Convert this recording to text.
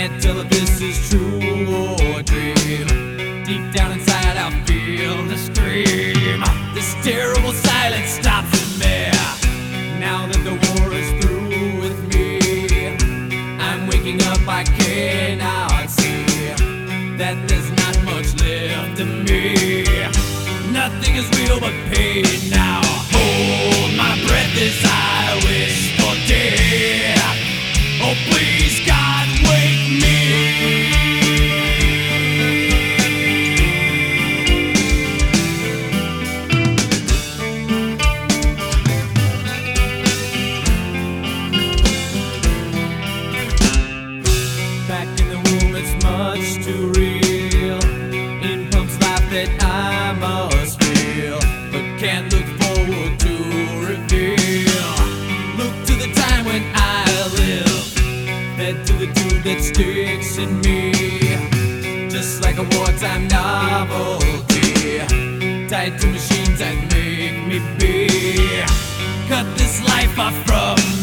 Can't tell if this is true or a dream. Deep down inside I feel the scream. This terrible silence stops in me. Now that the war is through with me, I'm waking up, I cannot see that there's not much left of me. Nothing is real but pain now. Hold my breath as I wish for death. Oh please God, wake me. Back in the womb, it's much too real. In pumps life that I must feel, but can't look forward to reveal. Look to the time when I live, head to the tube that sticks in me, just like a wartime novelty, tied to machines that make me be. Cut this life off from